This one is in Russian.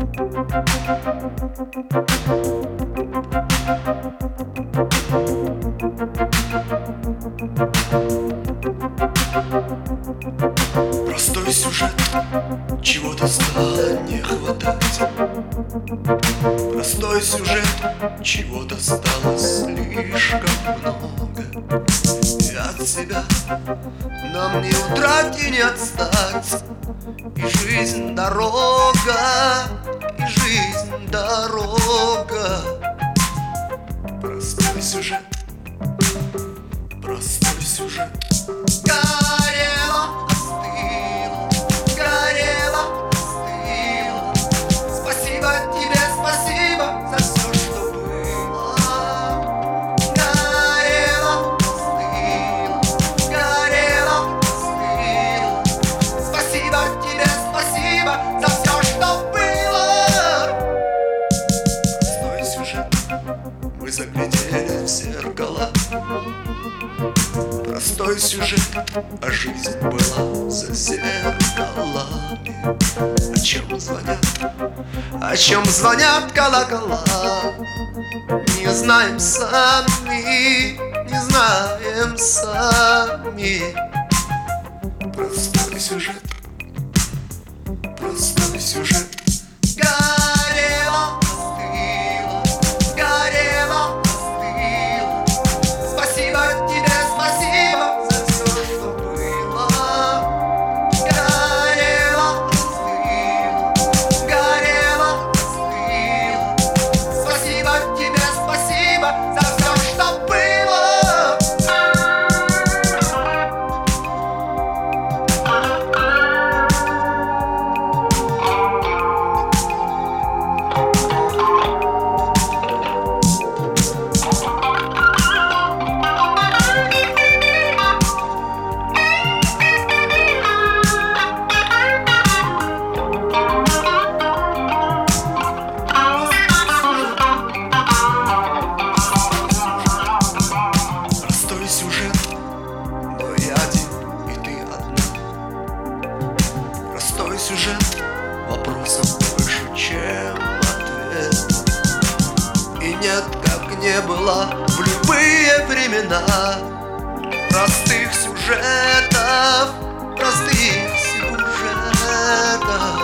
Простой сюжет, чего-то стало не хватать. Простой сюжет, чего-то стало слишком много. И от себя нам не удрать и не отстать. И жизнь дорога, и жизнь дорога. Простой сюжет, простой сюжет. Горело, остыло, горело, остыло. Спасибо тебе, спасибо за все, что было. Горело, остыло, горело, остыло. Спасибо тебе, спасибо за все, что было. Простой сюжет, мы заглядели в зеркало. Простой сюжет, а жизнь была за зеркалами. О чем звонят колокола? Не знаем сами, не знаем сами. Простой сюжет, простой сюжет. Горело, остыло, горело, остыло. Спасибо тебе, спасибо за все, что было. Горело, остыло, горело, остыло. Спасибо тебе, спасибо за все, что было. Простой сюжет, но я один и ты одна. Простой сюжет, вопросов больше, чем ответ. И нет, как не было в любые времена, простых сюжетов, простых сюжетов.